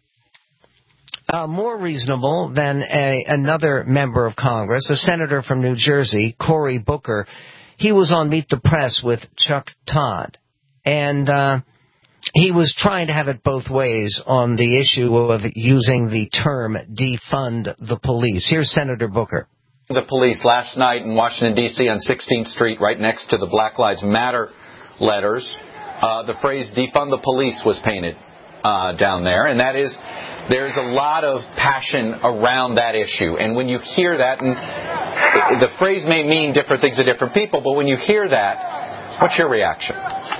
Speaker 3: Uh, more reasonable than a, another member of Congress, a senator from New Jersey, Cory Booker. He was on Meet the Press with Chuck Todd, and uh, he was trying to have it both ways on the issue of using the term defund the police. Here's Senator Booker.
Speaker 21: The police last night in Washington, D C on sixteenth street, right next to the Black Lives Matter letters, uh, the phrase defund the police was painted uh, down there. And that is, there's a lot of passion around that issue. And when you hear that, and the phrase may mean different things to different people, but when you hear that, what's your reaction?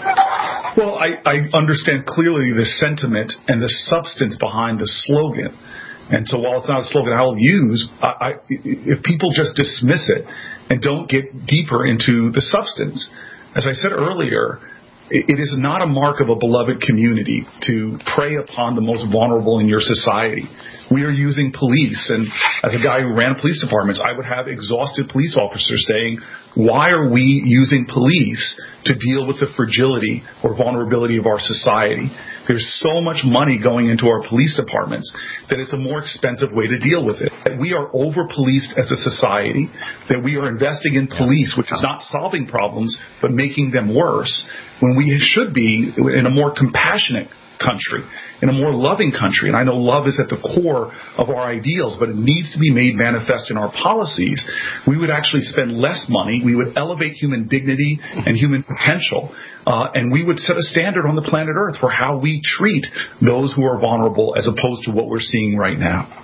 Speaker 22: Well, I, I understand clearly the sentiment and the substance behind the slogan. And so while it's not a slogan I'll use, I, I, if people just dismiss it and don't get deeper into the substance, as I said earlier, it, it is not a mark of a beloved community to prey upon the most vulnerable in your society. We are using police, and as a guy who ran police departments, I would have exhausted police officers saying, why are we using police to deal with the fragility or vulnerability of our society? There's so much money going into our police departments that it's a more expensive way to deal with it. That we are over-policed as a society, that we are investing in police, which is not solving problems, but making them worse, when we should be in a more compassionate country, in a more loving country. And I know love is at the core of our ideals, but it needs to be made manifest in our policies. We would actually spend less money. We would elevate human dignity and human potential. Uh, and we would set a standard on the planet Earth for how we treat those who are vulnerable as opposed to what we're seeing right now.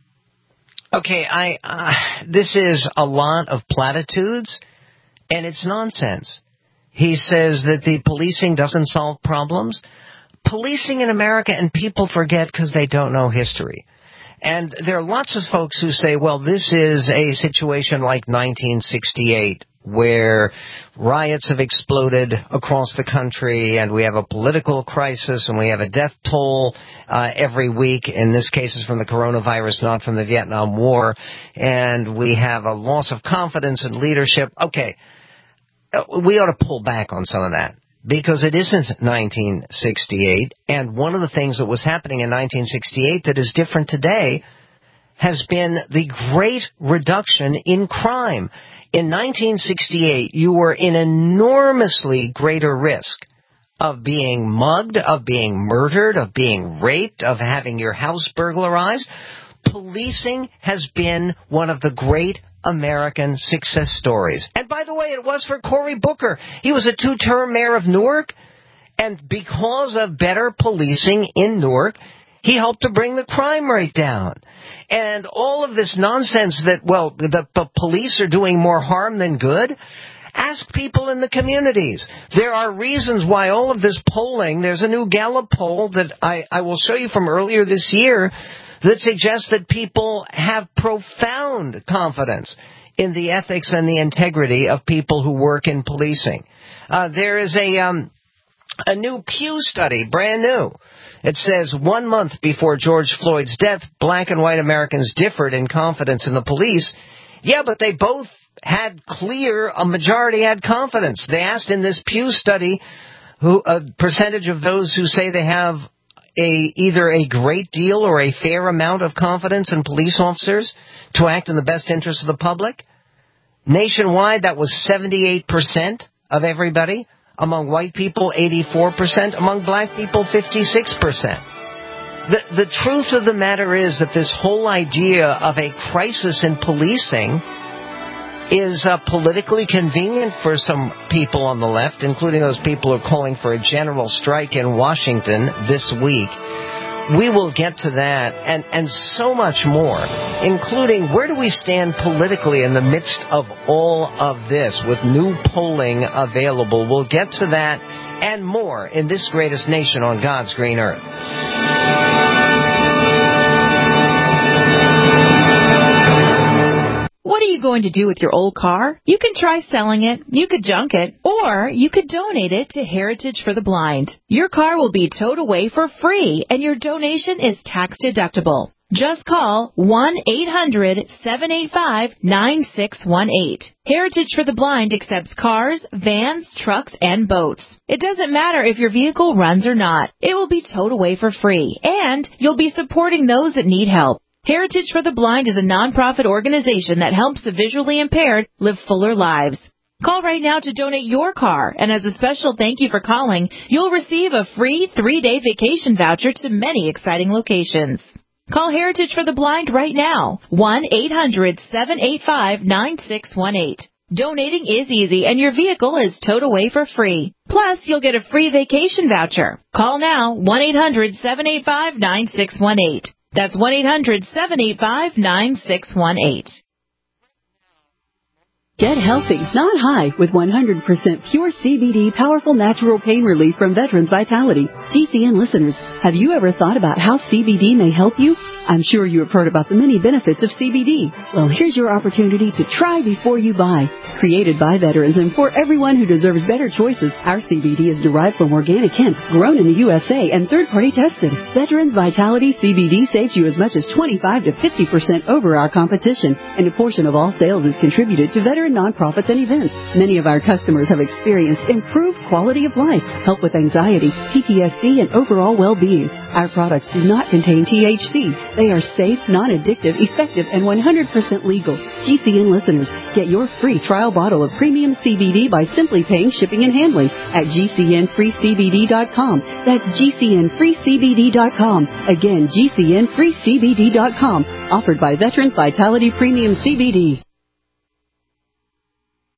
Speaker 3: Okay, I uh, this is a lot of platitudes, and it's nonsense. He says that the policing doesn't solve problems. Policing in America, and people forget because they don't know history. And there are lots of folks who say, well, this is a situation like nineteen sixty-eight where riots have exploded across the country, and we have a political crisis, and we have a death toll uh, every week. In this case, it's from the coronavirus, not from the Vietnam War. And we have a loss of confidence in leadership. Okay, we ought to pull back on some of that, because it isn't nineteen sixty-eight. And one of the things that was happening in nineteen sixty-eight that is different today has been the great reduction in crime. In nineteen sixty-eight, you were in enormously greater risk of being mugged, of being murdered, of being raped, of having your house burglarized. Policing has been one of the great American success stories. And by the way, it was for Cory Booker. He was a two-term mayor of Newark, and because of better policing in Newark, he helped to bring the crime rate down. And all of this nonsense that, well, the, the police are doing more harm than good, ask people in the communities. There are reasons why all of this polling, there's a new Gallup poll that I, I will show you from earlier this year that suggests that people have profound confidence in the ethics and the integrity of people who work in policing. Uh, there is a, um, a new Pew study, brand new. It says, one month before George Floyd's death, black and white Americans differed in confidence in the police. Yeah, but they both had clear, a majority had confidence. They asked in this Pew study who a percentage of those who say they have a either a great deal or a fair amount of confidence in police officers to act in the best interest of the public. Nationwide, that was seventy-eight percent of everybody. Among white people, eighty-four percent. Among black people, fifty-six percent. The, the truth of the matter is that this whole idea of a crisis in policing is uh, politically convenient for some people on the left, including those people who are calling for a general strike in Washington this week. We will get to that and, and so much more, including where do we stand politically in the midst of all of this with new polling available. We'll get to that and more in this greatest nation on God's green earth.
Speaker 6: What are you going to do with your old car? You can try selling it, you could junk it, or you could donate it to Heritage for the Blind. Your car will be towed away for free, and your donation is tax deductible. Just call one eight hundred seven eight five nine six one eight. Heritage for the Blind accepts cars, vans, trucks, and boats. It doesn't matter if your vehicle runs or not. It will be towed away for free, and you'll be supporting those that need help. Heritage for the Blind is a nonprofit organization that helps the visually impaired live fuller lives. Call right now to donate your car, and as a special thank you for calling, you'll receive a free three-day vacation voucher to many exciting locations. Call Heritage for the Blind right now, one eight hundred seven eight five nine six one eight. Donating is easy, and your vehicle is towed away for free. Plus, you'll get a free vacation voucher. Call now, one eight hundred seven eight five nine six one eight. That's one eight hundred seven eight five nine six one eight.
Speaker 7: Get healthy, not high, with one hundred percent pure C B D powerful natural pain relief from Veterans Vitality. G C N listeners, have you ever thought about how C B D may help you? I'm sure you have heard about the many benefits of C B D. Well, here's your opportunity to try before you buy. Created by veterans and for everyone who deserves better choices, our C B D is derived from organic hemp, grown in the U S A and third-party tested. Veterans Vitality C B D saves you as much as twenty-five to fifty percent over our competition, and a portion of all sales is contributed to veteran nonprofits and events. Many of our customers have experienced improved quality of life, help with anxiety, P T S D, and overall well-being. Our products do not contain T H C. They are safe, non-addictive, effective, and one hundred percent legal. G C N listeners, get your free trial bottle of premium C B D by simply paying shipping and handling at G C N free C B D dot com. That's G C N free C B D dot com. Again, G C N free C B D dot com. Offered by Veterans Vitality Premium C B D.